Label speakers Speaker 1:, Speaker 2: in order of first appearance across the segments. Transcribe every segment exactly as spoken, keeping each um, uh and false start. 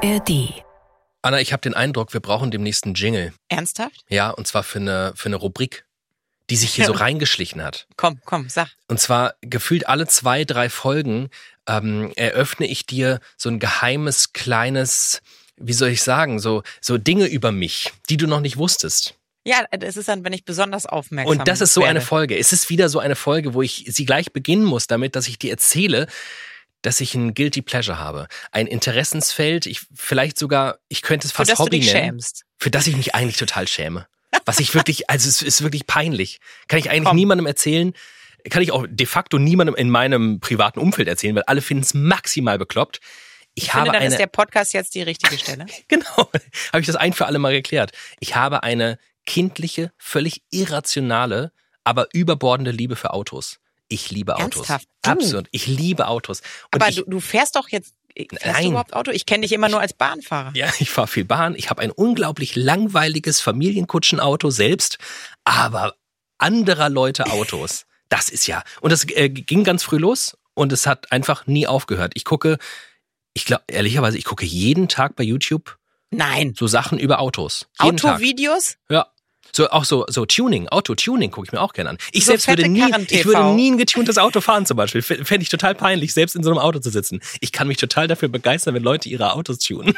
Speaker 1: R D.
Speaker 2: Anna, ich habe den Eindruck, wir brauchen demnächst einen Jingle.
Speaker 3: Ernsthaft?
Speaker 2: Ja, und zwar für eine, für eine Rubrik, die sich hier so reingeschlichen hat.
Speaker 3: Komm, komm, sag.
Speaker 2: Und zwar gefühlt alle zwei, drei Folgen ähm, eröffne ich dir so ein geheimes, kleines, wie soll ich sagen, so, so Dinge über mich, die du noch nicht wusstest.
Speaker 3: Ja, es ist dann, wenn ich besonders aufmerksam
Speaker 2: Und das ist so
Speaker 3: werde.
Speaker 2: eine Folge. Es ist wieder so eine Folge, wo ich sie gleich beginnen muss damit, dass ich dir erzähle, dass ich ein Guilty Pleasure habe. Ein Interessensfeld, ich vielleicht sogar, ich könnte es fast
Speaker 3: Für das
Speaker 2: Hobby
Speaker 3: du dich
Speaker 2: nennen.
Speaker 3: schämst.
Speaker 2: Für das ich mich eigentlich total schäme. Was ich wirklich, also es ist wirklich peinlich. Kann ich eigentlich
Speaker 3: Komm.
Speaker 2: niemandem erzählen, kann ich auch de facto niemandem in meinem privaten Umfeld erzählen, weil alle finden es maximal bekloppt. Ich,
Speaker 3: Ich
Speaker 2: habe
Speaker 3: finde, dann
Speaker 2: eine,
Speaker 3: ist der Podcast jetzt die richtige Stelle.
Speaker 2: genau, habe ich das ein für alle Mal geklärt. Ich habe eine kindliche, völlig irrationale, aber überbordende Liebe für Autos. Ich liebe Autos.
Speaker 3: Ernsthaft? Du?
Speaker 2: Absolut. Ich liebe Autos. Und
Speaker 3: Aber
Speaker 2: ich,
Speaker 3: du, du fährst doch jetzt, fährst
Speaker 2: Nein.
Speaker 3: du überhaupt Auto? Ich kenne dich immer nur als Bahnfahrer.
Speaker 2: Ja, ich fahre viel Bahn. Ich habe ein unglaublich langweiliges Familienkutschenauto selbst, aber anderer Leute Autos. Das ist ja. Und das äh, ging ganz früh los und es hat einfach nie aufgehört. Ich gucke, ich glaube, ehrlicherweise, ich gucke jeden Tag bei YouTube
Speaker 3: Nein.
Speaker 2: so Sachen über Autos. Jeden Tag.
Speaker 3: Autovideos?
Speaker 2: Ja. So, auch so, so Tuning, Auto-Tuning gucke ich mir auch gerne an. Ich
Speaker 3: So
Speaker 2: selbst würde
Speaker 3: fette
Speaker 2: nie,
Speaker 3: Karren-T V.
Speaker 2: ich würde nie ein getuntes Auto fahren zum Beispiel. F- Fände ich total peinlich, selbst in so einem Auto zu sitzen. Ich kann mich total dafür begeistern, wenn Leute ihre Autos tunen.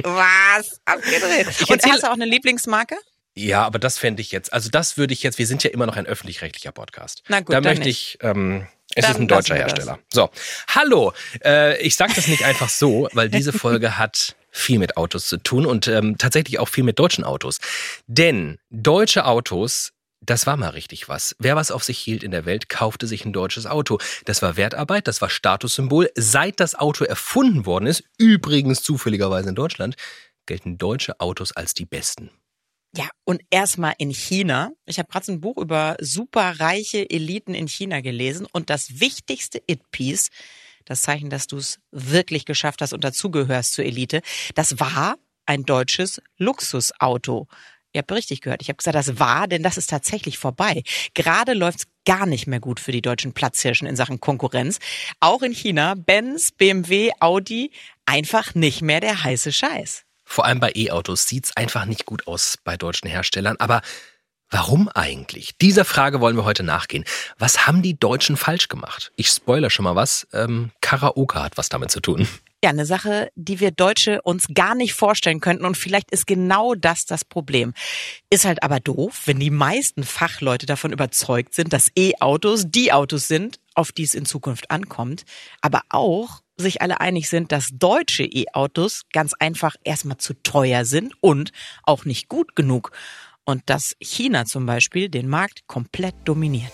Speaker 3: Was? Abgedreht.
Speaker 2: Ich
Speaker 3: Und
Speaker 2: erzähl-
Speaker 3: hast du auch eine Lieblingsmarke?
Speaker 2: Ja, aber das fände ich jetzt, also das würde ich jetzt, wir sind ja immer noch ein öffentlich-rechtlicher Podcast.
Speaker 3: Na gut,
Speaker 2: da
Speaker 3: dann
Speaker 2: möchte
Speaker 3: nicht.
Speaker 2: ich, ähm, es
Speaker 3: Dann
Speaker 2: ist ein deutscher
Speaker 3: lassen wir das.
Speaker 2: Hersteller. So, hallo, äh, ich sage das nicht einfach so, weil diese Folge hat viel mit Autos zu tun und ähm, tatsächlich auch viel mit deutschen Autos. Denn deutsche Autos, das war mal richtig was. Wer was auf sich hielt in der Welt, kaufte sich ein deutsches Auto. Das war Wertarbeit, das war Statussymbol. Seit das Auto erfunden worden ist, übrigens zufälligerweise in Deutschland, gelten deutsche Autos als die besten.
Speaker 3: Ja, und erstmal in China. Ich habe gerade ein Buch über superreiche Eliten in China gelesen und das wichtigste It-Piece, das Zeichen, dass du es wirklich geschafft hast und dazugehörst zur Elite, das war ein deutsches Luxusauto. Ihr habt richtig gehört. Ich habe gesagt, das war, denn das ist tatsächlich vorbei. Gerade läuft's gar nicht mehr gut für die deutschen Platzhirschen in Sachen Konkurrenz. Auch in China, Benz, B M W, Audi, einfach nicht mehr der heiße Scheiß.
Speaker 2: Vor allem bei E-Autos sieht's einfach nicht gut aus bei deutschen Herstellern. Aber warum eigentlich? Dieser Frage wollen wir heute nachgehen. Was haben die Deutschen falsch gemacht? Ich spoilere schon mal was. Ähm, Karaoke hat was damit zu tun.
Speaker 3: Ja, eine Sache, die wir Deutsche uns gar nicht vorstellen könnten und vielleicht ist genau das das Problem. Ist halt aber doof, wenn die meisten Fachleute davon überzeugt sind, dass E-Autos die Autos sind, auf die es in Zukunft ankommt, aber auch sich alle einig sind, dass deutsche E-Autos ganz einfach erstmal zu teuer sind und auch nicht gut genug. Und dass China zum Beispiel den Markt komplett dominiert.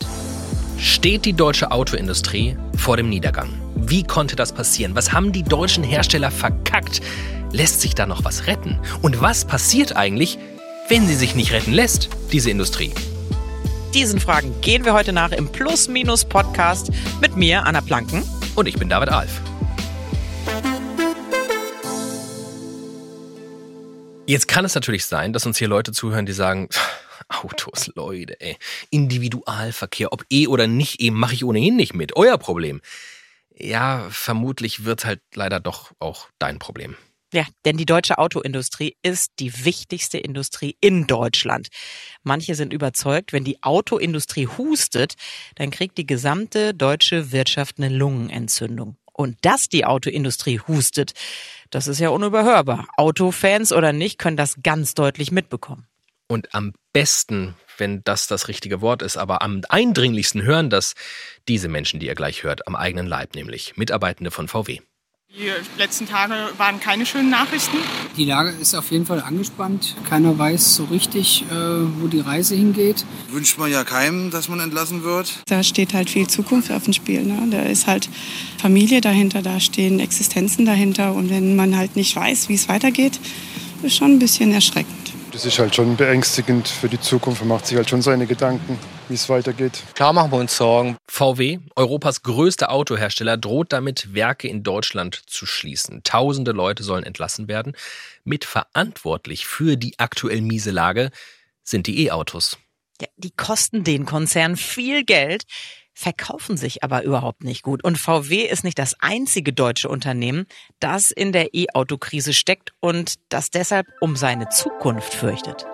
Speaker 2: Steht die deutsche Autoindustrie vor dem Niedergang? Wie konnte das passieren? Was haben die deutschen Hersteller verkackt? Lässt sich da noch was retten? Und was passiert eigentlich, wenn sie sich nicht retten lässt, diese Industrie?
Speaker 3: Diesen Fragen gehen wir heute nach im Plus-Minus-Podcast mit mir, Anna Planken.
Speaker 2: Und ich bin David Alf. Jetzt kann es natürlich sein, dass uns hier Leute zuhören, die sagen, Autos, Leute, ey, Individualverkehr, ob eh oder nicht eh, mache ich ohnehin nicht mit. Euer Problem. Ja, vermutlich wird halt leider doch auch dein Problem.
Speaker 3: Ja, denn die deutsche Autoindustrie ist die wichtigste Industrie in Deutschland. Manche sind überzeugt, wenn die Autoindustrie hustet, dann kriegt die gesamte deutsche Wirtschaft eine Lungenentzündung. Und dass die Autoindustrie hustet, das ist ja unüberhörbar. Autofans oder nicht, können das ganz deutlich mitbekommen.
Speaker 2: Und am besten, wenn das das richtige Wort ist, aber am eindringlichsten hören das diese Menschen, die ihr gleich hört, am eigenen Leib, nämlich Mitarbeitende von V W.
Speaker 4: Die letzten Tage waren keine schönen Nachrichten.
Speaker 5: Die Lage ist auf jeden Fall angespannt. Keiner weiß so richtig, äh, wo die Reise hingeht.
Speaker 6: Wünscht man ja keinem, dass man entlassen wird.
Speaker 7: Da steht halt viel Zukunft auf dem Spiel. Ne? Da ist halt Familie dahinter, da stehen Existenzen dahinter. Und wenn man halt nicht weiß, wie es weitergeht, ist schon ein bisschen erschreckend.
Speaker 8: Das ist halt schon beängstigend für die Zukunft. Man macht sich halt schon seine Gedanken, wie es weitergeht.
Speaker 9: Klar machen wir uns Sorgen.
Speaker 2: V W, Europas größter Autohersteller, droht damit, Werke in Deutschland zu schließen. Tausende Leute sollen entlassen werden. Mitverantwortlich für die aktuell miese Lage sind die E-Autos.
Speaker 3: Ja, die kosten den Konzern viel Geld. verkaufen sich aber überhaupt nicht gut. Und V W ist nicht das einzige deutsche Unternehmen, das in der E-Auto-Krise steckt und das deshalb um seine Zukunft fürchtet.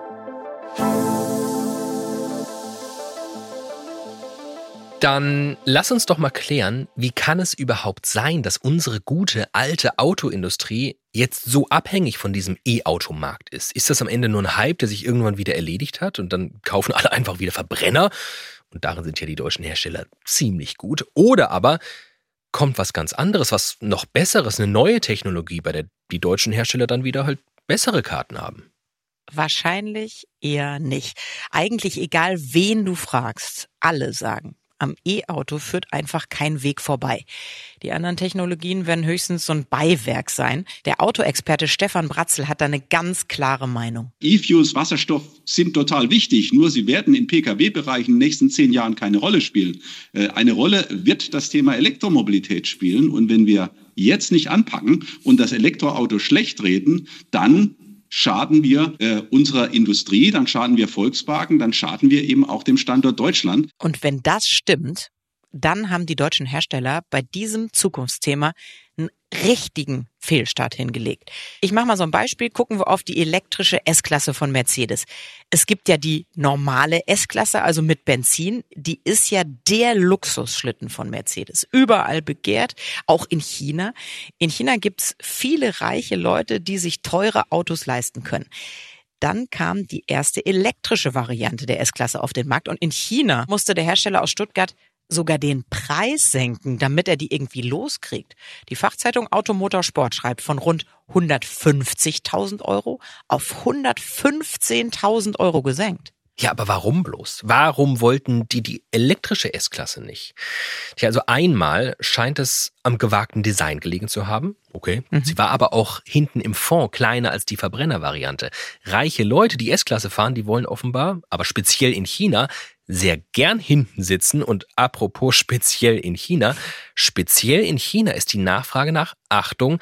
Speaker 2: Dann lass uns doch mal klären, wie kann es überhaupt sein, dass unsere gute alte Autoindustrie jetzt so abhängig von diesem E-Automarkt ist? Ist das am Ende nur ein Hype, der sich irgendwann wieder erledigt hat und dann kaufen alle einfach wieder Verbrenner? Und darin sind ja die deutschen Hersteller ziemlich gut. Oder aber kommt was ganz anderes, was noch Besseres, eine neue Technologie, bei der die deutschen Hersteller dann wieder halt bessere Karten haben?
Speaker 3: Wahrscheinlich eher nicht. Eigentlich egal, wen du fragst, alle sagen, am E-Auto führt einfach kein Weg vorbei. Die anderen Technologien werden höchstens so ein Beiwerk sein. Der Autoexperte Stefan Bratzel hat da eine ganz klare Meinung.
Speaker 1: E-Fuels, Wasserstoff sind total wichtig, nur sie werden im P K W-Bereich in den nächsten zehn Jahren keine Rolle spielen. Eine Rolle wird das Thema Elektromobilität spielen. Und wenn wir jetzt nicht anpacken und das Elektroauto schlecht reden, dann schaden wir äh, unserer Industrie, dann schaden wir Volkswagen, dann schaden wir eben auch dem Standort Deutschland.
Speaker 3: Und wenn das stimmt, dann haben die deutschen Hersteller bei diesem Zukunftsthema einen richtigen Fehlstart hingelegt. Ich mache mal so ein Beispiel, gucken wir auf die elektrische S-Klasse von Mercedes. Es gibt ja die normale S-Klasse, also mit Benzin, die ist ja der Luxusschlitten von Mercedes. Überall begehrt, auch in China. In China gibt's viele reiche Leute, die sich teure Autos leisten können. Dann kam die erste elektrische Variante der S-Klasse auf den Markt und in China musste der Hersteller aus Stuttgart sogar den Preis senken, damit er die irgendwie loskriegt. Die Fachzeitung Automotor Sport schreibt von rund hundertfünfzigtausend Euro auf hundertfünfzehntausend Euro gesenkt.
Speaker 2: Ja, aber warum bloß? Warum wollten die die elektrische S-Klasse nicht? Tja, also einmal scheint es am gewagten Design gelegen zu haben. Okay. Mhm. Sie war aber auch hinten im Fond kleiner als die Verbrennervariante. Reiche Leute, die S-Klasse fahren, die wollen offenbar, aber speziell in China, sehr gern hinten sitzen. Und apropos speziell in China, speziell in China ist die Nachfrage nach, Achtung,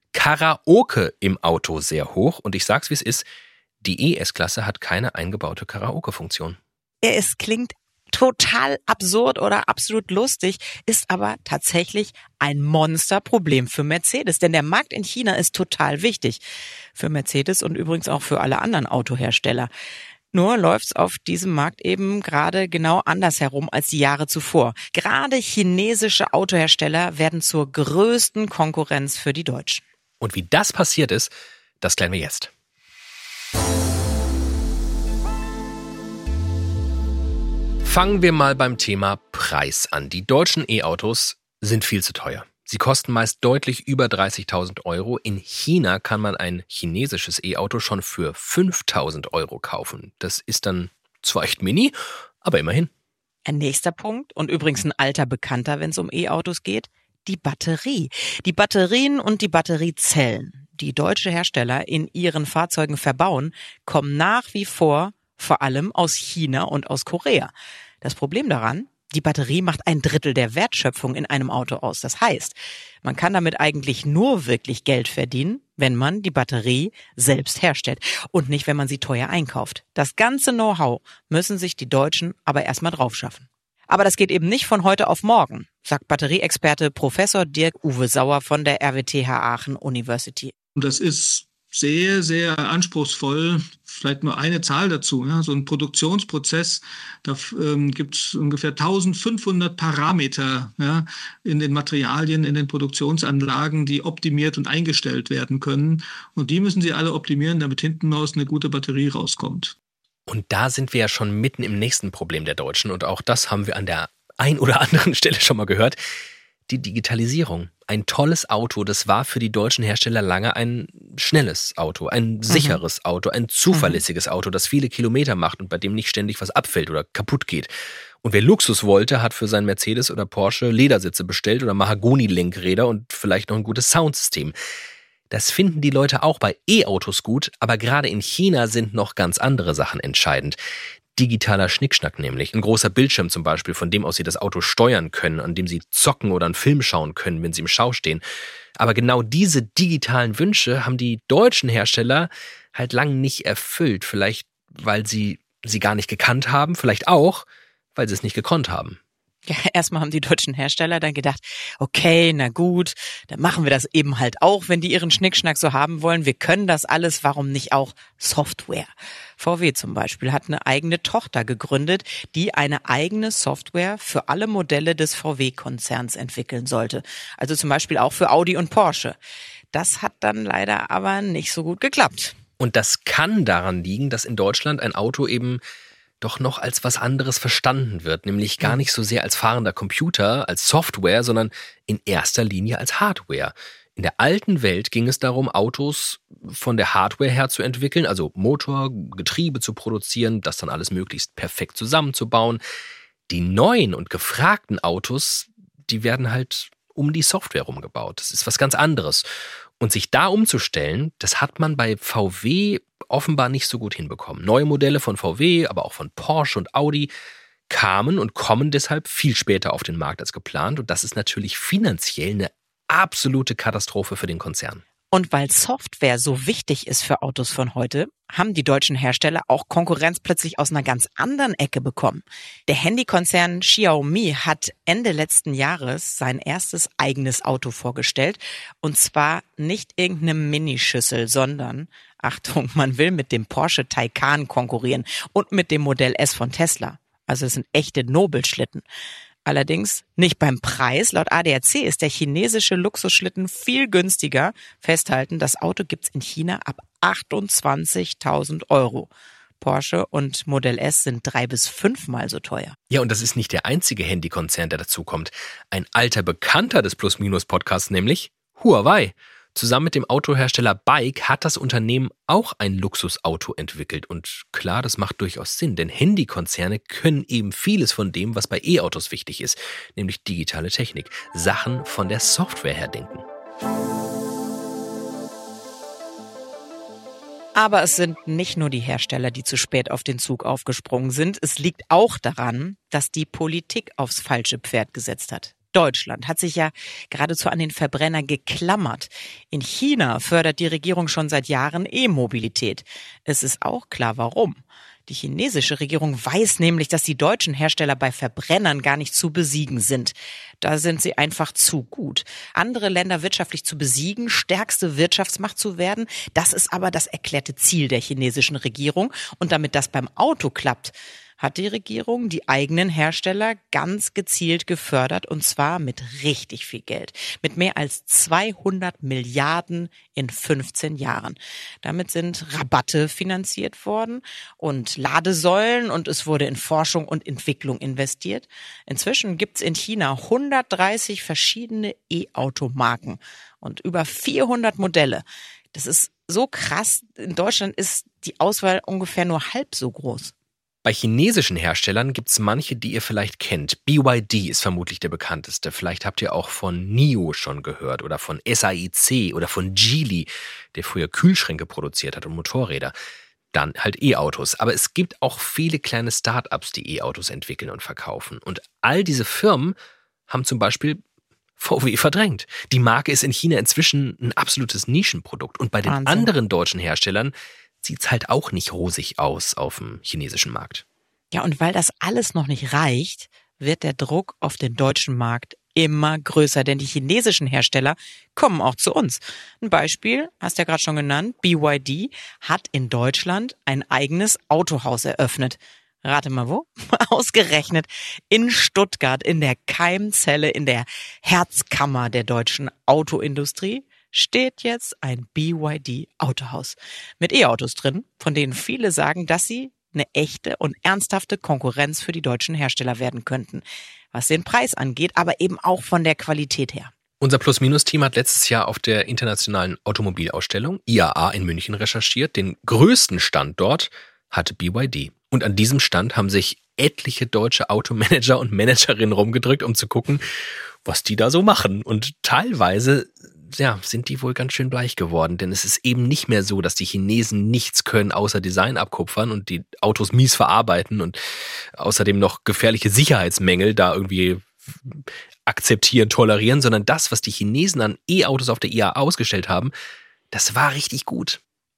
Speaker 2: Karaoke im Auto sehr hoch. Und ich sag's, wie es ist, die E-S-Klasse hat keine eingebaute Karaoke-Funktion.
Speaker 3: Es klingt total absurd oder absolut lustig, ist aber tatsächlich ein Monsterproblem für Mercedes. Denn der Markt in China ist total wichtig für Mercedes und übrigens auch für alle anderen Autohersteller. Nur läuft's auf diesem Markt eben gerade genau andersherum als die Jahre zuvor. Gerade chinesische Autohersteller werden zur größten Konkurrenz für die Deutschen.
Speaker 2: Und wie das passiert ist, das klären wir jetzt. Fangen wir mal beim Thema Preis an. Die deutschen E-Autos sind viel zu teuer. Sie kosten meist deutlich über dreißigtausend Euro. In China kann man ein chinesisches E-Auto schon für fünftausend Euro kaufen. Das ist dann zwar echt mini, aber immerhin.
Speaker 3: Ein nächster Punkt und übrigens ein alter Bekannter, wenn es um E-Autos geht, die Batterie. Die Batterien und die Batteriezellen, die deutsche Hersteller in ihren Fahrzeugen verbauen, kommen nach wie vor vor allem aus China und aus Korea. Das Problem daran, die Batterie macht ein Drittel der Wertschöpfung in einem Auto aus. Das heißt, man kann damit eigentlich nur wirklich Geld verdienen, wenn man die Batterie selbst herstellt und nicht, wenn man sie teuer einkauft. Das ganze Know-how müssen sich die Deutschen aber erstmal drauf schaffen. Aber das geht eben nicht von heute auf morgen, sagt Batterieexperte Professor Dirk-Uwe Sauer von der R W T H Aachen University.
Speaker 9: Und das ist sehr, sehr anspruchsvoll. Vielleicht nur eine Zahl dazu. Ja, so ein Produktionsprozess, da ähm, gibt es ungefähr eintausendfünfhundert Parameter, ja, in den Materialien, in den Produktionsanlagen, die optimiert und eingestellt werden können. Und die müssen sie alle optimieren, damit hinten raus eine gute Batterie rauskommt.
Speaker 2: Und da sind wir ja schon mitten im nächsten Problem der Deutschen. Und auch das haben wir an der ein oder anderen Stelle schon mal gehört. Die Digitalisierung. Ein tolles Auto, das war für die deutschen Hersteller lange ein schnelles Auto, ein sicheres mhm. Auto, ein zuverlässiges mhm. Auto, das viele Kilometer macht und bei dem nicht ständig was abfällt oder kaputt geht. Und wer Luxus wollte, hat für sein Mercedes oder Porsche Ledersitze bestellt oder Mahagoni-Lenkräder und vielleicht noch ein gutes Soundsystem. Das finden die Leute auch bei E-Autos gut, aber gerade in China sind noch ganz andere Sachen entscheidend. Digitaler Schnickschnack nämlich. Ein großer Bildschirm zum Beispiel, von dem aus sie das Auto steuern können, an dem sie zocken oder einen Film schauen können, wenn sie im Stau stehen. Aber genau diese digitalen Wünsche haben die deutschen Hersteller halt lang nicht erfüllt. Vielleicht, weil sie sie gar nicht gekannt haben, vielleicht auch, weil sie es nicht gekonnt haben.
Speaker 3: Ja, erstmal haben die deutschen Hersteller dann gedacht, okay, na gut, dann machen wir das eben halt auch, wenn die ihren Schnickschnack so haben wollen. Wir können das alles, warum nicht auch Software? V W zum Beispiel hat eine eigene Tochter gegründet, die eine eigene Software für alle Modelle des V W-Konzerns entwickeln sollte. Also zum Beispiel auch für Audi und Porsche. Das hat dann leider aber nicht so gut geklappt.
Speaker 2: Und das kann daran liegen, dass in Deutschland ein Auto eben doch noch als was anderes verstanden wird, nämlich gar nicht so sehr als fahrender Computer, als Software, sondern in erster Linie als Hardware. In der alten Welt ging es darum, Autos von der Hardware her zu entwickeln, also Motor, Getriebe zu produzieren, das dann alles möglichst perfekt zusammenzubauen. Die neuen und gefragten Autos, die werden halt um die Software rumgebaut. Das ist was ganz anderes. Und sich da umzustellen, das hat man bei V W offenbar nicht so gut hinbekommen. Neue Modelle von V W, aber auch von Porsche und Audi kamen und kommen deshalb viel später auf den Markt als geplant. Und das ist natürlich finanziell eine absolute Katastrophe für den Konzern.
Speaker 3: Und weil Software so wichtig ist für Autos von heute, haben die deutschen Hersteller auch Konkurrenz plötzlich aus einer ganz anderen Ecke bekommen. Der Handykonzern Xiaomi hat Ende letzten Jahres sein erstes eigenes Auto vorgestellt. Und zwar nicht irgendeine Minischüssel, sondern, Achtung, man will mit dem Porsche Taycan konkurrieren und mit dem Modell S von Tesla. Also es sind echte Nobelschlitten. Allerdings nicht beim Preis. Laut A D A C ist der chinesische Luxusschlitten viel günstiger. Festhalten, das Auto gibt's in China ab achtundzwanzigtausend Euro. Porsche und Modell S sind drei bis fünfmal so teuer.
Speaker 2: Ja, und das ist nicht der einzige Handykonzern, der dazukommt. Ein alter Bekannter des Plus-Minus-Podcasts, nämlich Huawei. Zusammen mit dem Autohersteller Bike hat das Unternehmen auch ein Luxusauto entwickelt. Und klar, das macht durchaus Sinn, denn Handykonzerne können eben vieles von dem, was bei E-Autos wichtig ist, nämlich digitale Technik, Sachen von der Software her denken.
Speaker 3: Aber es sind nicht nur die Hersteller, die zu spät auf den Zug aufgesprungen sind. Es liegt auch daran, dass die Politik aufs falsche Pferd gesetzt hat. Deutschland hat sich ja geradezu an den Verbrenner geklammert. In China fördert die Regierung schon seit Jahren E-Mobilität. Es ist auch klar, warum. Die chinesische Regierung weiß nämlich, dass die deutschen Hersteller bei Verbrennern gar nicht zu besiegen sind. Da sind sie einfach zu gut. Andere Länder wirtschaftlich zu besiegen, stärkste Wirtschaftsmacht zu werden, das ist aber das erklärte Ziel der chinesischen Regierung. Und damit das beim Auto klappt, hat die Regierung die eigenen Hersteller ganz gezielt gefördert, und zwar mit richtig viel Geld. Mit mehr als zweihundert Milliarden in fünfzehn Jahren. Damit sind Rabatte finanziert worden und Ladesäulen, und es wurde in Forschung und Entwicklung investiert. Inzwischen gibt's in China hundertdreißig verschiedene E-Auto-Marken und über vierhundert Modelle. Das ist so krass. In Deutschland ist die Auswahl ungefähr nur halb so groß.
Speaker 2: Bei chinesischen Herstellern gibt es manche, die ihr vielleicht kennt. B Y D ist vermutlich der bekannteste. Vielleicht habt ihr auch von N I O schon gehört oder von S A I C oder von Geely, der früher Kühlschränke produziert hat und Motorräder. Dann halt E-Autos. Aber es gibt auch viele kleine Start-ups, die E-Autos entwickeln und verkaufen. Und all diese Firmen haben zum Beispiel V W verdrängt. Die Marke ist in China inzwischen ein absolutes Nischenprodukt. Und bei den
Speaker 3: Wahnsinn.
Speaker 2: anderen deutschen Herstellern sieht's halt auch nicht rosig aus auf dem chinesischen Markt.
Speaker 3: Ja, und weil das alles noch nicht reicht, wird der Druck auf den deutschen Markt immer größer, denn die chinesischen Hersteller kommen auch zu uns. Ein Beispiel, hast du ja gerade schon genannt, B Y D hat in Deutschland ein eigenes Autohaus eröffnet. Rate mal wo? Ausgerechnet in Stuttgart, in der Keimzelle, in der Herzkammer der deutschen Autoindustrie, steht jetzt ein B Y D-Autohaus mit E-Autos drin, von denen viele sagen, dass sie eine echte und ernsthafte Konkurrenz für die deutschen Hersteller werden könnten, was den Preis angeht, aber eben auch von der Qualität her.
Speaker 2: Unser Plus-Minus-Team hat letztes Jahr auf der internationalen Automobilausstellung I A A in München recherchiert. Den größten Stand dort hatte B Y D. Und an diesem Stand haben sich etliche deutsche Automanager und Managerinnen rumgedrückt, um zu gucken, was die da so machen. Und teilweise ja, sind die wohl ganz schön bleich geworden, denn es ist eben nicht mehr so, dass die Chinesen nichts können, außer Design abkupfern und die Autos mies verarbeiten und außerdem noch gefährliche Sicherheitsmängel da irgendwie akzeptieren, tolerieren, sondern das, was die Chinesen an E-Autos auf der I A A ausgestellt haben, das war richtig gut.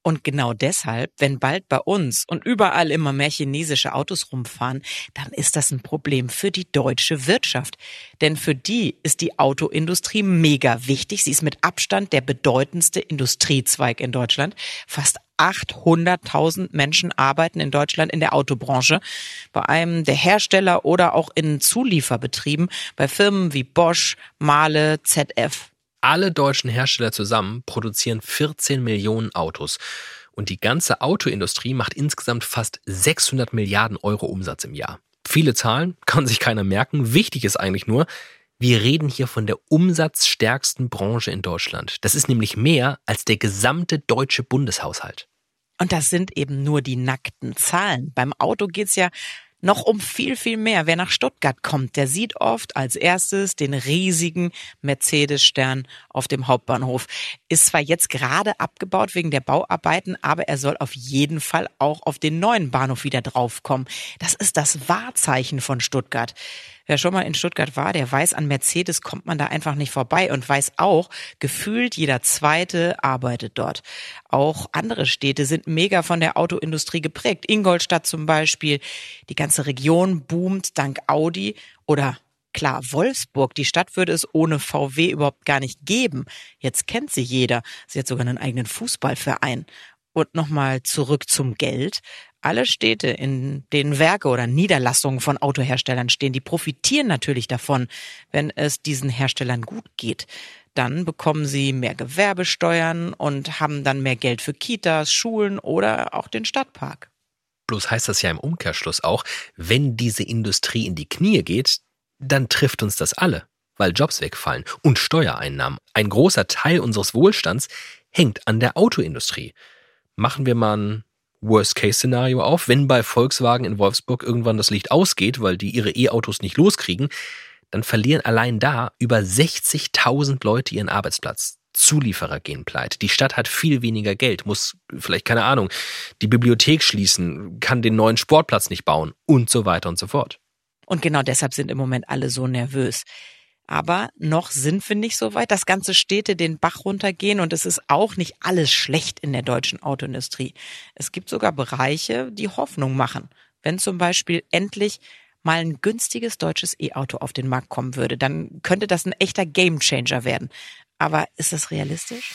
Speaker 3: Und genau deshalb, wenn bald bei uns und überall immer mehr chinesische Autos rumfahren, dann ist das ein Problem für die deutsche Wirtschaft. Denn für die ist die Autoindustrie mega wichtig. Sie ist mit Abstand der bedeutendste Industriezweig in Deutschland. Fast achthunderttausend Menschen arbeiten in Deutschland in der Autobranche, bei einem der Hersteller oder auch in Zulieferbetrieben, bei Firmen wie Bosch, Mahle, Z F.
Speaker 2: Alle deutschen Hersteller zusammen produzieren vierzehn Millionen Autos. Und die ganze Autoindustrie macht insgesamt fast sechshundert Milliarden Euro Umsatz im Jahr. Viele Zahlen, kann sich keiner merken. Wichtig ist eigentlich nur, wir reden hier von der umsatzstärksten Branche in Deutschland. Das ist nämlich mehr als der gesamte deutsche Bundeshaushalt.
Speaker 3: Und das sind eben nur die nackten Zahlen. Beim Auto geht's ja noch um viel, viel mehr. Wer nach Stuttgart kommt, der sieht oft als erstes den riesigen Mercedes-Stern auf dem Hauptbahnhof. Ist zwar jetzt gerade abgebaut wegen der Bauarbeiten, aber er soll auf jeden Fall auch auf den neuen Bahnhof wieder draufkommen. Das ist das Wahrzeichen von Stuttgart. Wer schon mal in Stuttgart war, der weiß, an Mercedes kommt man da einfach nicht vorbei und weiß auch, gefühlt jeder Zweite arbeitet dort. Auch andere Städte sind mega von der Autoindustrie geprägt. Ingolstadt zum Beispiel. Die ganze Region boomt dank Audi. Oder klar, Wolfsburg. Die Stadt würde es ohne V W überhaupt gar nicht geben. Jetzt kennt sie jeder. Sie hat sogar einen eigenen Fußballverein. Und nochmal zurück zum Geld. Alle Städte, in denen Werke oder Niederlassungen von Autoherstellern stehen, die profitieren natürlich davon, wenn es diesen Herstellern gut geht. Dann bekommen sie mehr Gewerbesteuern und haben dann mehr Geld für Kitas, Schulen oder auch den Stadtpark.
Speaker 2: Bloß heißt das ja im Umkehrschluss auch, wenn diese Industrie in die Knie geht, dann trifft uns das alle, weil Jobs wegfallen und Steuereinnahmen. Ein großer Teil unseres Wohlstands hängt an der Autoindustrie. Machen wir mal ein Worst-Case-Szenario auf, wenn bei Volkswagen in Wolfsburg irgendwann das Licht ausgeht, weil die ihre E-Autos nicht loskriegen, dann verlieren allein da über sechzigtausend Leute ihren Arbeitsplatz. Zulieferer gehen pleite. Die Stadt hat viel weniger Geld, muss vielleicht, keine Ahnung, die Bibliothek schließen, kann den neuen Sportplatz nicht bauen und so weiter und so fort.
Speaker 3: Und genau deshalb sind im Moment alle so nervös. Aber noch sind wir nicht so weit, dass ganze Städte den Bach runtergehen und es ist auch nicht alles schlecht in der deutschen Autoindustrie. Es gibt sogar Bereiche, die Hoffnung machen. Wenn zum Beispiel endlich mal ein günstiges deutsches E-Auto auf den Markt kommen würde, dann könnte das ein echter Gamechanger werden. Aber ist das realistisch?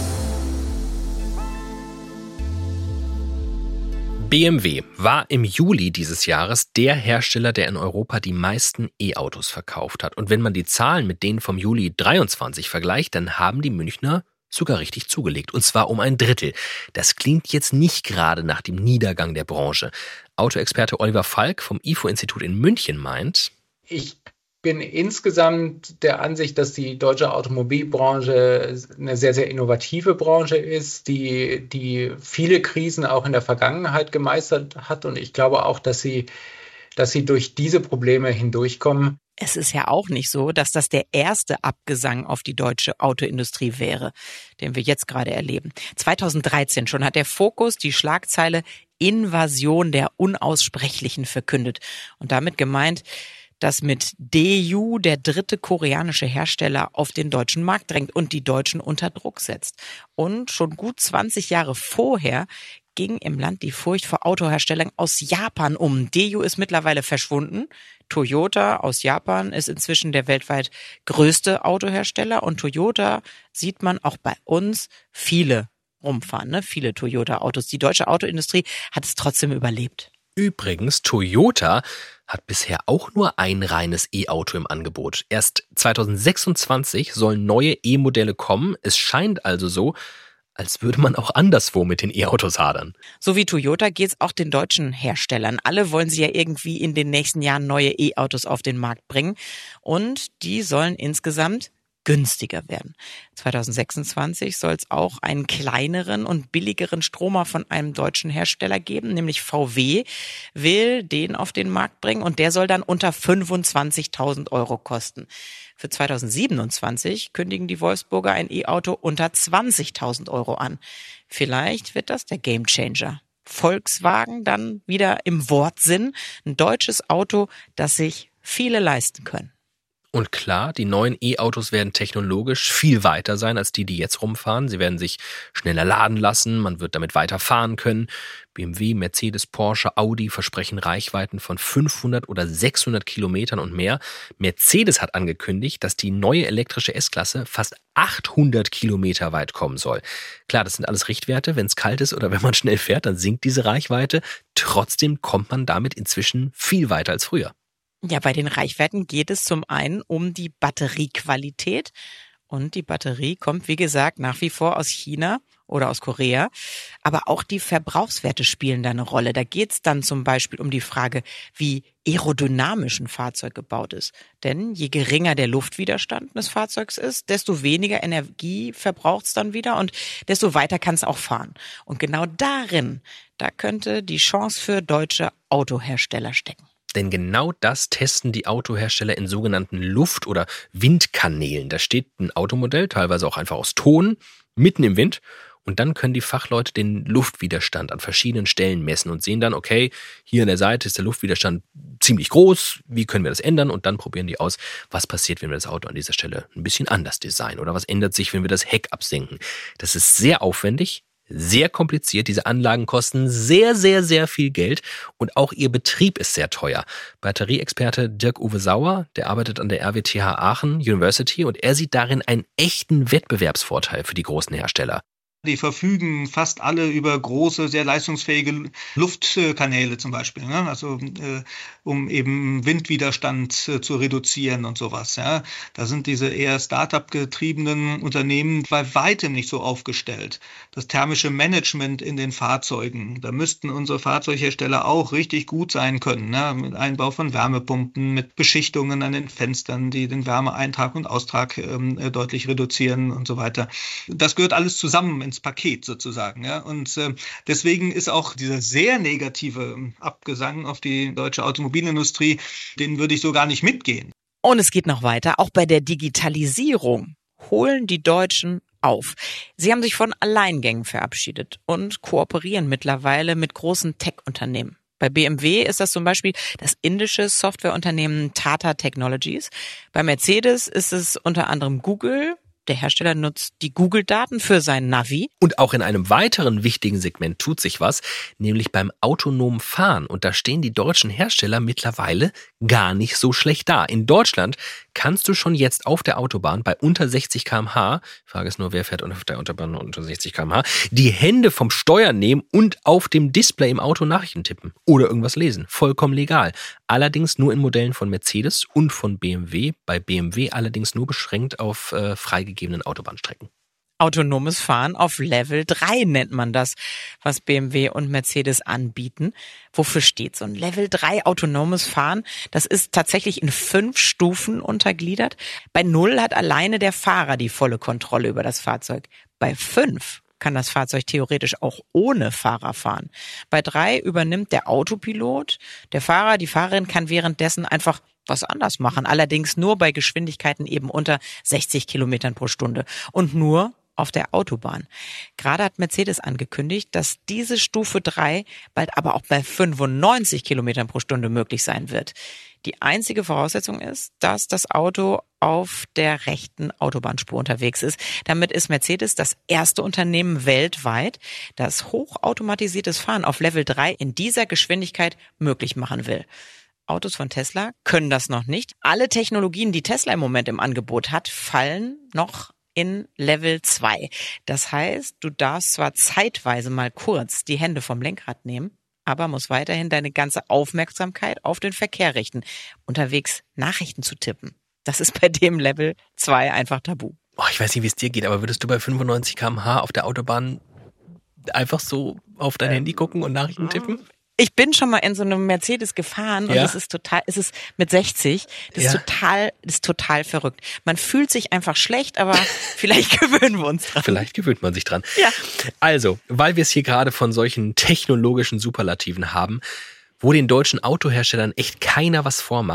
Speaker 2: B M W war im Juli dieses Jahres der Hersteller, der in Europa die meisten E-Autos verkauft hat. Und wenn man die Zahlen mit denen vom Juli dreiundzwanzig vergleicht, dann haben die Münchner sogar richtig zugelegt. Und zwar um ein Drittel. Das klingt jetzt nicht gerade nach dem Niedergang der Branche. Autoexperte Oliver Falk vom I F O-Institut in München meint:
Speaker 10: Ich bin insgesamt der Ansicht, dass die deutsche Automobilbranche eine sehr, sehr innovative Branche ist, die, die viele Krisen auch in der Vergangenheit gemeistert hat. Und ich glaube auch, dass sie, dass sie durch diese Probleme hindurchkommen.
Speaker 3: Es ist ja auch nicht so, dass das der erste Abgesang auf die deutsche Autoindustrie wäre, den wir jetzt gerade erleben. zweitausenddreizehn schon hat der Focus die Schlagzeile Invasion der Unaussprechlichen verkündet. Und damit gemeint, dass mit Daewoo der dritte koreanische Hersteller auf den deutschen Markt drängt und die Deutschen unter Druck setzt. Und schon gut zwanzig Jahre vorher ging im Land die Furcht vor Autoherstellern aus Japan um. Daewoo ist mittlerweile verschwunden. Toyota aus Japan ist inzwischen der weltweit größte Autohersteller und Toyota sieht man auch bei uns viele rumfahren, ne? Viele Toyota-Autos. Die deutsche Autoindustrie hat es trotzdem überlebt.
Speaker 2: Übrigens, Toyota hat bisher auch nur ein reines E-Auto im Angebot. Erst zweitausendsechsundzwanzig sollen neue E-Modelle kommen. Es scheint also so, als würde man auch anderswo mit den E-Autos hadern.
Speaker 3: So wie Toyota geht's auch den deutschen Herstellern. Alle wollen sie ja irgendwie in den nächsten Jahren neue E-Autos auf den Markt bringen. Und die sollen insgesamt günstiger werden. zweitausendsechsundzwanzig soll es auch einen kleineren und billigeren Stromer von einem deutschen Hersteller geben, nämlich V W will den auf den Markt bringen und der soll dann unter fünfundzwanzigtausend Euro kosten. Für zweitausendsiebenundzwanzig kündigen die Wolfsburger ein E-Auto unter zwanzigtausend Euro an. Vielleicht wird das der Gamechanger. Volkswagen dann wieder im Wortsinn, ein deutsches Auto, das sich viele leisten können.
Speaker 2: Und klar, die neuen E-Autos werden technologisch viel weiter sein als die, die jetzt rumfahren. Sie werden sich schneller laden lassen, man wird damit weiter fahren können. B M W, Mercedes, Porsche, Audi versprechen Reichweiten von fünfhundert oder sechshundert Kilometern und mehr. Mercedes hat angekündigt, dass die neue elektrische S-Klasse fast achthundert Kilometer weit kommen soll. Klar, das sind alles Richtwerte. Wenn es kalt ist oder wenn man schnell fährt, dann sinkt diese Reichweite. Trotzdem kommt man damit inzwischen viel weiter als früher.
Speaker 3: Ja, bei den Reichweiten geht es zum einen um die Batteriequalität. Und die Batterie kommt, wie gesagt, nach wie vor aus China oder aus Korea. Aber auch die Verbrauchswerte spielen da eine Rolle. Da geht es dann zum Beispiel um die Frage, wie aerodynamisch ein Fahrzeug gebaut ist. Denn je geringer der Luftwiderstand des Fahrzeugs ist, desto weniger Energie verbraucht es dann wieder und desto weiter kann es auch fahren. Und genau darin, da könnte die Chance für deutsche Autohersteller stecken.
Speaker 2: Denn genau das testen die Autohersteller in sogenannten Luft- oder Windkanälen. Da steht ein Automodell, teilweise auch einfach aus Ton, mitten im Wind. Und dann können die Fachleute den Luftwiderstand an verschiedenen Stellen messen und sehen dann, okay, hier an der Seite ist der Luftwiderstand ziemlich groß. Wie können wir das ändern? Und dann probieren die aus, was passiert, wenn wir das Auto an dieser Stelle ein bisschen anders designen. Oder was ändert sich, wenn wir das Heck absenken. Das ist sehr aufwendig. Sehr kompliziert, diese Anlagen kosten sehr, sehr, sehr viel Geld und auch ihr Betrieb ist sehr teuer. Batterieexperte Dirk-Uwe Sauer, der arbeitet an der R W T H Aachen University und er sieht darin einen echten Wettbewerbsvorteil für die großen Hersteller.
Speaker 9: Die verfügen fast alle über große, sehr leistungsfähige Luftkanäle zum Beispiel, ne? Also äh, um eben Windwiderstand äh, zu reduzieren und sowas. Ja? Da sind diese eher Start-up-getriebenen Unternehmen bei weitem nicht so aufgestellt. Das thermische Management in den Fahrzeugen, da müssten unsere Fahrzeughersteller auch richtig gut sein können, ne? Mit Einbau von Wärmepumpen, mit Beschichtungen an den Fenstern, die den Wärmeeintrag und Austrag ähm, deutlich reduzieren und so weiter. Das gehört alles zusammen ins Paket sozusagen. Ja? Und äh, deswegen ist auch dieser sehr negative Abgesang auf die deutsche Automobilindustrie, den würde ich so gar nicht mitgehen.
Speaker 3: Und es geht noch weiter. Auch bei der Digitalisierung holen die Deutschen auf. Sie haben sich von Alleingängen verabschiedet und kooperieren mittlerweile mit großen Tech-Unternehmen. Bei B M W ist das zum Beispiel das indische Softwareunternehmen Tata Technologies. Bei Mercedes ist es unter anderem Google. Der Hersteller nutzt die Google-Daten für sein Navi.
Speaker 2: Und auch in einem weiteren wichtigen Segment tut sich was, nämlich beim autonomen Fahren. Und da stehen die deutschen Hersteller mittlerweile gar nicht so schlecht da. In Deutschland kannst du schon jetzt auf der Autobahn bei unter sechzig Kilometer pro Stunde, Frage ist nur, wer fährt auf der Autobahn unter sechzig Kilometer pro Stunde, die Hände vom Steuer nehmen und auf dem Display im Auto Nachrichten tippen oder irgendwas lesen. Vollkommen legal. Allerdings nur in Modellen von Mercedes und von B M W. Bei B M W allerdings nur beschränkt auf äh, freigegebenen Autobahnstrecken.
Speaker 3: Autonomes Fahren auf Level drei nennt man das, was B M W und Mercedes anbieten. Wofür steht so ein Level drei autonomes Fahren? Das ist tatsächlich in fünf Stufen untergliedert. Bei null hat alleine der Fahrer die volle Kontrolle über das Fahrzeug. Bei fünf kann das Fahrzeug theoretisch auch ohne Fahrer fahren. Bei drei übernimmt der Autopilot. Der Fahrer, die Fahrerin kann währenddessen einfach was anders machen. Allerdings nur bei Geschwindigkeiten eben unter sechzig Kilometern pro Stunde. Und nur auf der Autobahn. Gerade hat Mercedes angekündigt, dass diese Stufe drei bald aber auch bei fünfundneunzig Kilometern pro Stunde möglich sein wird. Die einzige Voraussetzung ist, dass das Auto auf der rechten Autobahnspur unterwegs ist. Damit ist Mercedes das erste Unternehmen weltweit, das hochautomatisiertes Fahren auf Level drei in dieser Geschwindigkeit möglich machen will. Autos von Tesla können das noch nicht. Alle Technologien, die Tesla im Moment im Angebot hat, fallen noch in Level zwei. Das heißt, du darfst zwar zeitweise mal kurz die Hände vom Lenkrad nehmen, aber musst weiterhin deine ganze Aufmerksamkeit auf den Verkehr richten, unterwegs Nachrichten zu tippen. Das ist bei dem Level zwei einfach tabu.
Speaker 2: Oh, ich weiß nicht, wie es dir geht, aber würdest du bei fünfundneunzig Kilometer pro Stunde auf der Autobahn einfach so auf dein ähm, Handy gucken und Nachrichten tippen?
Speaker 3: Ich bin schon mal in so einem Mercedes gefahren und
Speaker 2: ja?
Speaker 3: es ist total, es ist mit sechzig, das
Speaker 2: ja.
Speaker 3: ist total, das ist total verrückt. Man fühlt sich einfach schlecht, aber vielleicht gewöhnen wir uns dran.
Speaker 2: Vielleicht gewöhnt man sich dran.
Speaker 3: Ja.
Speaker 2: Also, weil wir es hier gerade von solchen technologischen Superlativen haben, wo den deutschen Autoherstellern echt keiner was vormacht,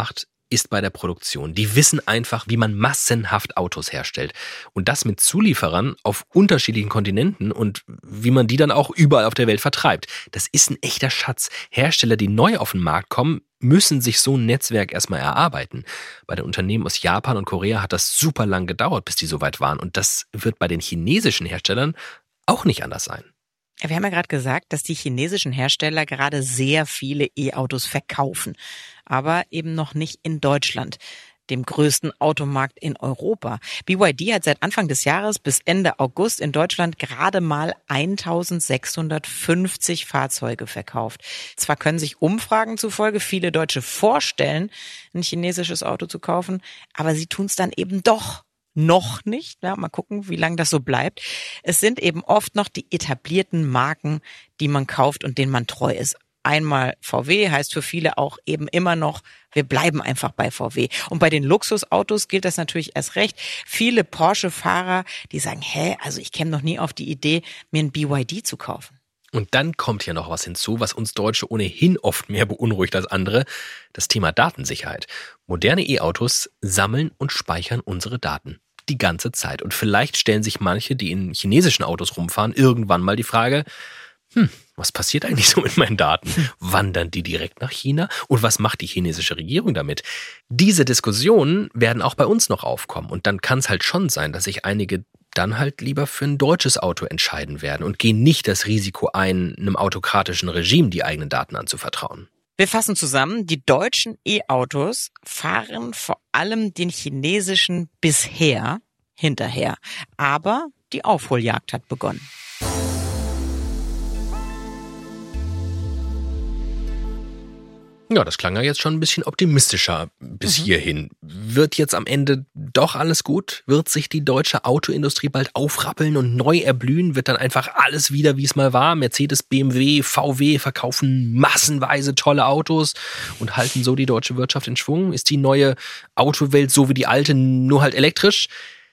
Speaker 2: ist bei der Produktion. Die wissen einfach, wie man massenhaft Autos herstellt. Und das mit Zulieferern auf unterschiedlichen Kontinenten und wie man die dann auch überall auf der Welt vertreibt. Das ist ein echter Schatz. Hersteller, die neu auf den Markt kommen, müssen sich so ein Netzwerk erstmal erarbeiten. Bei den Unternehmen aus Japan und Korea hat das super lang gedauert, bis die so weit waren. Und das wird bei den chinesischen Herstellern auch nicht anders sein.
Speaker 3: Wir haben ja gerade gesagt, dass die chinesischen Hersteller gerade sehr viele E-Autos verkaufen, aber eben noch nicht in Deutschland, dem größten Automarkt in Europa. B Y D hat seit Anfang des Jahres bis Ende August in Deutschland gerade mal eintausendsechshundertfünfzig Fahrzeuge verkauft. Zwar können sich Umfragen zufolge viele Deutsche vorstellen, ein chinesisches Auto zu kaufen, aber sie tun es dann eben doch. Noch nicht, ja, mal gucken, wie lange das so bleibt. Es sind eben oft noch die etablierten Marken, die man kauft und denen man treu ist. Einmal V W heißt für viele auch eben immer noch, wir bleiben einfach bei V W. Und bei den Luxusautos gilt das natürlich erst recht. Viele Porsche-Fahrer, die sagen, hä, also ich käme noch nie auf die Idee, mir ein B Y D zu kaufen.
Speaker 2: Und dann kommt hier noch was hinzu, was uns Deutsche ohnehin oft mehr beunruhigt als andere, das Thema Datensicherheit. Moderne E-Autos sammeln und speichern unsere Daten. Die ganze Zeit. Und vielleicht stellen sich manche, die in chinesischen Autos rumfahren, irgendwann mal die Frage, hm, was passiert eigentlich so mit meinen Daten? Wandern die direkt nach China? Und was macht die chinesische Regierung damit? Diese Diskussionen werden auch bei uns noch aufkommen. Und dann kann es halt schon sein, dass sich einige dann halt lieber für ein deutsches Auto entscheiden werden und gehen nicht das Risiko ein, einem autokratischen Regime die eigenen Daten anzuvertrauen.
Speaker 3: Wir fassen zusammen, die deutschen E-Autos fahren vor allem den chinesischen bisher hinterher. Aber die Aufholjagd hat begonnen.
Speaker 2: Ja, das klang ja jetzt schon ein bisschen optimistischer bis mhm. hierhin. Wird jetzt am Ende doch alles gut? Wird sich die deutsche Autoindustrie bald aufrappeln und neu erblühen? Wird dann einfach alles wieder, wie es mal war? Mercedes, B M W, V W verkaufen massenweise tolle Autos und halten so die deutsche Wirtschaft in Schwung? Ist die neue Autowelt so wie die alte, nur halt elektrisch?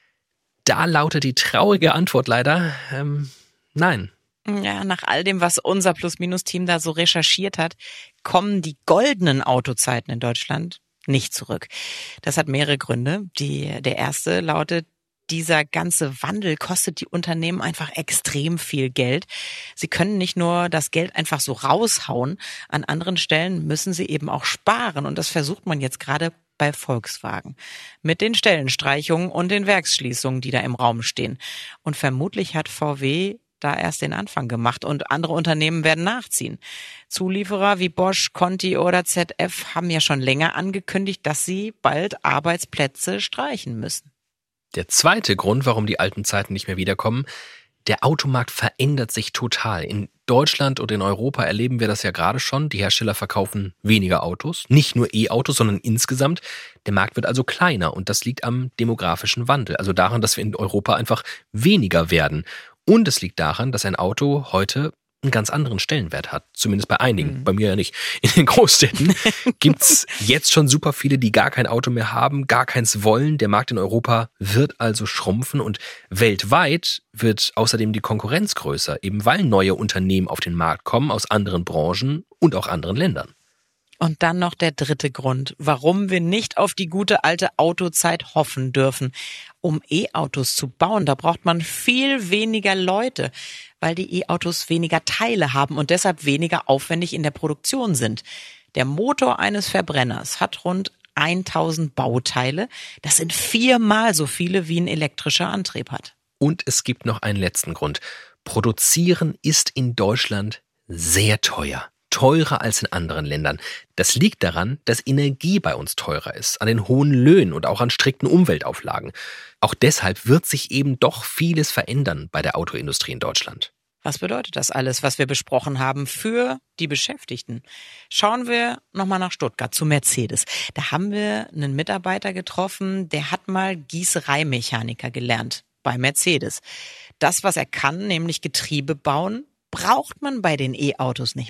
Speaker 2: Da lautet die traurige Antwort leider, ähm, nein.
Speaker 3: Ja, nach all dem, was unser Plus-Minus-Team da so recherchiert hat, kommen die goldenen Autozeiten in Deutschland nicht zurück. Das hat mehrere Gründe. Die, der erste lautet, dieser ganze Wandel kostet die Unternehmen einfach extrem viel Geld. Sie können nicht nur das Geld einfach so raushauen, an anderen Stellen müssen sie eben auch sparen. Und das versucht man jetzt gerade bei Volkswagen. Mit den Stellenstreichungen und den Werksschließungen, die da im Raum stehen. Und vermutlich hat V W da erst den Anfang gemacht und andere Unternehmen werden nachziehen. Zulieferer wie Bosch, Conti oder Z F haben ja schon länger angekündigt, dass sie bald Arbeitsplätze streichen müssen.
Speaker 2: Der zweite Grund, warum die alten Zeiten nicht mehr wiederkommen, der Automarkt verändert sich total. In Deutschland und in Europa erleben wir das ja gerade schon. Die Hersteller verkaufen weniger Autos, nicht nur E-Autos, sondern insgesamt. Der Markt wird also kleiner und das liegt am demografischen Wandel, also daran, dass wir in Europa einfach weniger werden. Und es liegt daran, dass ein Auto heute einen ganz anderen Stellenwert hat. Zumindest bei einigen, mhm. bei mir ja nicht. In den Großstädten gibt's jetzt schon super viele, die gar kein Auto mehr haben, gar keins wollen. Der Markt in Europa wird also schrumpfen und weltweit wird außerdem die Konkurrenz größer, eben weil neue Unternehmen auf den Markt kommen aus anderen Branchen und auch anderen Ländern.
Speaker 3: Und dann noch der dritte Grund, warum wir nicht auf die gute alte Autozeit hoffen dürfen. Um E-Autos zu bauen, da braucht man viel weniger Leute, weil die E-Autos weniger Teile haben und deshalb weniger aufwendig in der Produktion sind. Der Motor eines Verbrenners hat rund tausend Bauteile. Das sind viermal so viele, wie ein elektrischer Antrieb hat.
Speaker 2: Und es gibt noch einen letzten Grund. Produzieren ist in Deutschland sehr teuer. Teurer als in anderen Ländern. Das liegt daran, dass Energie bei uns teurer ist, an den hohen Löhnen und auch an strikten Umweltauflagen. Auch deshalb wird sich eben doch vieles verändern bei der Autoindustrie in Deutschland.
Speaker 3: Was bedeutet das alles, was wir besprochen haben für die Beschäftigten? Schauen wir nochmal nach Stuttgart zu Mercedes. Da haben wir einen Mitarbeiter getroffen, der hat mal Gießereimechaniker gelernt bei Mercedes. Das, was er kann, nämlich Getriebe bauen, braucht man bei den E-Autos nicht mehr.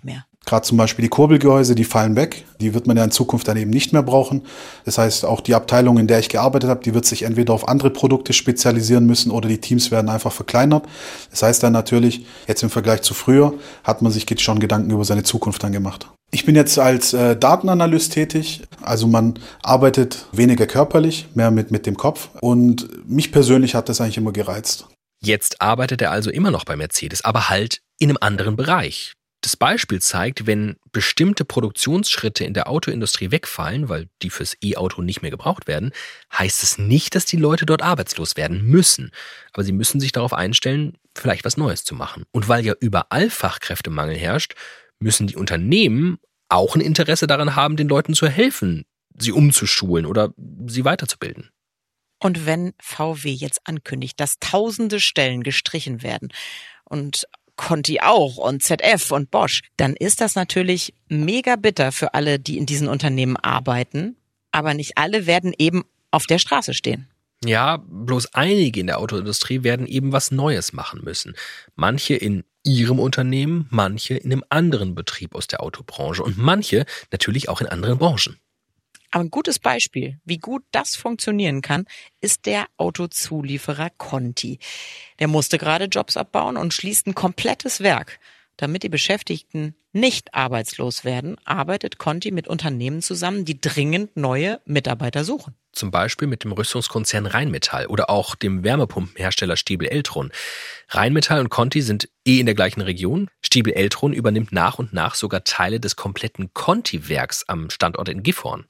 Speaker 11: Gerade zum Beispiel die Kurbelgehäuse, die fallen weg. Die wird man ja in Zukunft dann eben nicht mehr brauchen. Das heißt, auch die Abteilung, in der ich gearbeitet habe, die wird sich entweder auf andere Produkte spezialisieren müssen oder die Teams werden einfach verkleinert. Das heißt dann natürlich, jetzt im Vergleich zu früher, hat man sich schon Gedanken über seine Zukunft dann gemacht. Ich bin jetzt als äh, Datenanalyst tätig. Also man arbeitet weniger körperlich, mehr mit, mit dem Kopf. Und mich persönlich hat das eigentlich immer gereizt.
Speaker 2: Jetzt arbeitet er also immer noch bei Mercedes, aber halt in einem anderen Bereich. Das Beispiel zeigt, wenn bestimmte Produktionsschritte in der Autoindustrie wegfallen, weil die fürs E-Auto nicht mehr gebraucht werden, heißt es nicht, dass die Leute dort arbeitslos werden müssen. Aber sie müssen sich darauf einstellen, vielleicht was Neues zu machen. Und weil ja überall Fachkräftemangel herrscht, müssen die Unternehmen auch ein Interesse daran haben, den Leuten zu helfen, sie umzuschulen oder sie weiterzubilden.
Speaker 3: Und wenn V W jetzt ankündigt, dass tausende Stellen gestrichen werden und Conti auch und Z F und Bosch, dann ist das natürlich mega bitter für alle, die in diesen Unternehmen arbeiten. Aber nicht alle werden eben auf der Straße stehen.
Speaker 2: Ja, bloß einige in der Autoindustrie werden eben was Neues machen müssen. Manche in ihrem Unternehmen, manche in einem anderen Betrieb aus der Autobranche und manche natürlich auch in anderen Branchen.
Speaker 3: Aber ein gutes Beispiel, wie gut das funktionieren kann, ist der Autozulieferer Conti. Der musste gerade Jobs abbauen und schließt ein komplettes Werk. Damit die Beschäftigten nicht arbeitslos werden, arbeitet Conti mit Unternehmen zusammen, die dringend neue Mitarbeiter suchen.
Speaker 2: Zum Beispiel mit dem Rüstungskonzern Rheinmetall oder auch dem Wärmepumpenhersteller Stiebel Eltron. Rheinmetall und Conti sind eh in der gleichen Region. Stiebel Eltron übernimmt nach und nach sogar Teile des kompletten Conti-Werks am Standort in Gifhorn.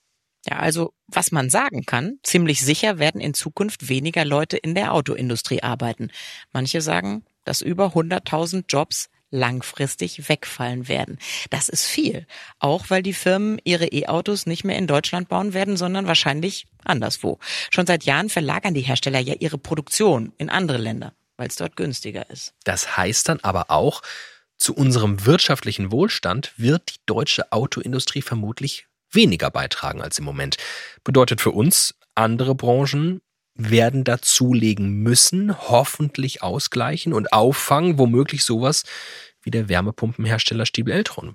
Speaker 3: Ja, also was man sagen kann, ziemlich sicher werden in Zukunft weniger Leute in der Autoindustrie arbeiten. Manche sagen, dass über hunderttausend Jobs langfristig wegfallen werden. Das ist viel, auch weil die Firmen ihre E-Autos nicht mehr in Deutschland bauen werden, sondern wahrscheinlich anderswo. Schon seit Jahren verlagern die Hersteller ja ihre Produktion in andere Länder, weil es dort günstiger ist.
Speaker 2: Das heißt dann aber auch, zu unserem wirtschaftlichen Wohlstand wird die deutsche Autoindustrie vermutlich weniger beitragen als im Moment. Bedeutet für uns, andere Branchen werden dazulegen müssen, hoffentlich ausgleichen und auffangen, womöglich sowas wie der Wärmepumpenhersteller Stiebel Eltron.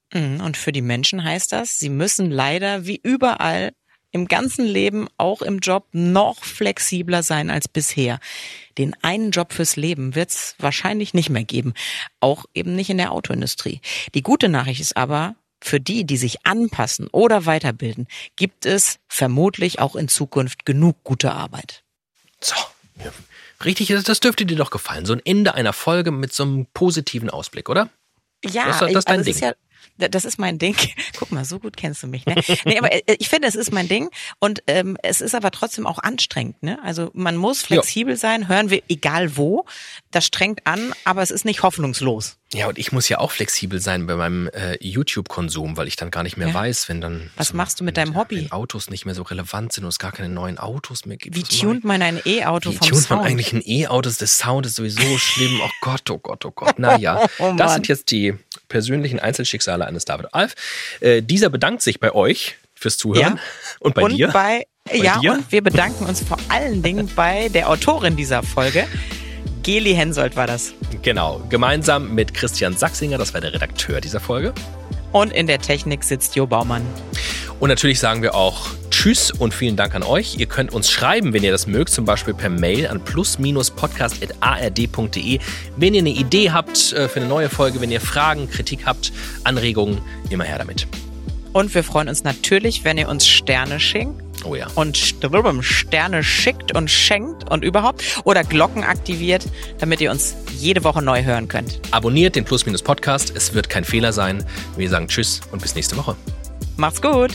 Speaker 3: Und für die Menschen heißt das, sie müssen leider wie überall im ganzen Leben, auch im Job, noch flexibler sein als bisher. Den einen Job fürs Leben wird es wahrscheinlich nicht mehr geben, auch eben nicht in der Autoindustrie. Die gute Nachricht ist aber, für die, die sich anpassen oder weiterbilden, gibt es vermutlich auch in Zukunft genug gute Arbeit.
Speaker 2: So, ja, richtig, das dürfte dir doch gefallen. So ein Ende einer Folge mit so einem positiven Ausblick, oder?
Speaker 3: Ja,
Speaker 2: das, das ist dein
Speaker 3: also
Speaker 2: Ding.
Speaker 3: Ist ja, das ist mein Ding. Guck mal, so gut kennst du mich. Ne? Nee, aber ich finde, es ist mein Ding und ähm, es ist aber trotzdem auch anstrengend. Ne? Also man muss flexibel ja. sein, hören wir egal wo. Das strengt an, aber es ist nicht hoffnungslos.
Speaker 2: Ja, und ich muss ja auch flexibel sein bei meinem äh, YouTube-Konsum, weil ich dann gar nicht mehr ja. weiß, wenn dann...
Speaker 3: Was
Speaker 2: so,
Speaker 3: machst du mit deinem Hobby?
Speaker 2: Wenn Autos nicht mehr so relevant sind und es gar keine neuen Autos mehr gibt.
Speaker 3: Wie tunt man ein E-Auto vom Sound? Wie tunt man
Speaker 2: eigentlich ein E-Auto? Der Sound ist sowieso schlimm. Oh Gott, oh Gott, oh Gott. Naja, oh das sind jetzt die persönlichen Einzelschicksale eines David Alf. Äh, dieser bedankt sich bei euch fürs Zuhören.
Speaker 3: Ja.
Speaker 2: Und bei
Speaker 3: und
Speaker 2: dir.
Speaker 3: Bei,
Speaker 2: bei
Speaker 3: ja,
Speaker 2: dir?
Speaker 3: Und wir bedanken uns vor allen Dingen bei der Autorin dieser Folge. Geli Hensoldt war das.
Speaker 2: Genau, gemeinsam mit Christian Sachsinger, das war der Redakteur dieser Folge.
Speaker 3: Und in der Technik sitzt Jo Baumann.
Speaker 2: Und natürlich sagen wir auch Tschüss und vielen Dank an euch. Ihr könnt uns schreiben, wenn ihr das mögt, zum Beispiel per Mail an plus podcast at a r d punkt d e. Wenn ihr eine Idee habt für eine neue Folge, wenn ihr Fragen, Kritik habt, Anregungen, immer her damit.
Speaker 3: Und wir freuen uns natürlich, wenn ihr uns Sterne schenkt.
Speaker 2: Oh ja.
Speaker 3: Und Sterne schickt und schenkt und überhaupt. Oder Glocken aktiviert, damit ihr uns jede Woche neu hören könnt.
Speaker 2: Abonniert den Plus-Podcast. Es wird kein Fehler sein. Wir sagen Tschüss und bis nächste Woche.
Speaker 3: Macht's gut.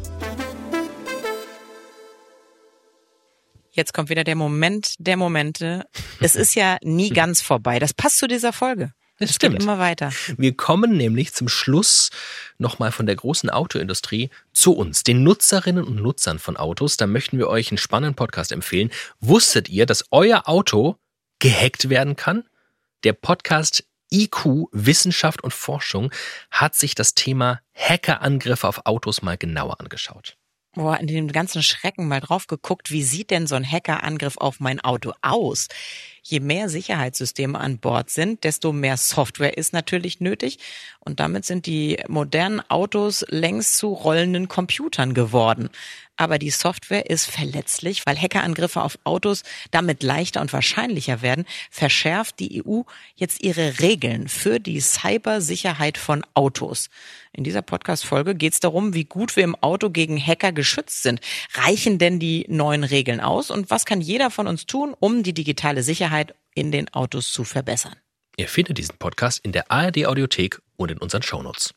Speaker 3: Jetzt kommt wieder der Moment der Momente. Es ist ja nie ganz vorbei. Das passt zu dieser Folge.
Speaker 2: Das stimmt.
Speaker 3: Geht immer weiter.
Speaker 2: Wir kommen nämlich zum Schluss nochmal von der großen Autoindustrie zu uns, den Nutzerinnen und Nutzern von Autos. Da möchten wir euch einen spannenden Podcast empfehlen. Wusstet ihr, dass euer Auto gehackt werden kann? Der Podcast I Q, Wissenschaft und Forschung hat sich das Thema Hackerangriffe auf Autos mal genauer angeschaut.
Speaker 3: Boah, in dem ganzen Schrecken mal drauf geguckt, wie sieht denn so ein Hackerangriff auf mein Auto aus? je mehr Sicherheitssysteme an Bord sind, desto mehr Software ist natürlich nötig. Und damit sind die modernen Autos längst zu rollenden Computern geworden. Aber die Software ist verletzlich, weil Hackerangriffe auf Autos damit leichter und wahrscheinlicher werden, verschärft die E U jetzt ihre Regeln für die Cybersicherheit von Autos. In dieser Podcast-Folge geht es darum, wie gut wir im Auto gegen Hacker geschützt sind. Reichen denn die neuen Regeln aus? Und was kann jeder von uns tun, um die digitale Sicherheit in den Autos zu verbessern?
Speaker 2: Ihr findet diesen Podcast in der A R D Audiothek und in unseren Shownotes.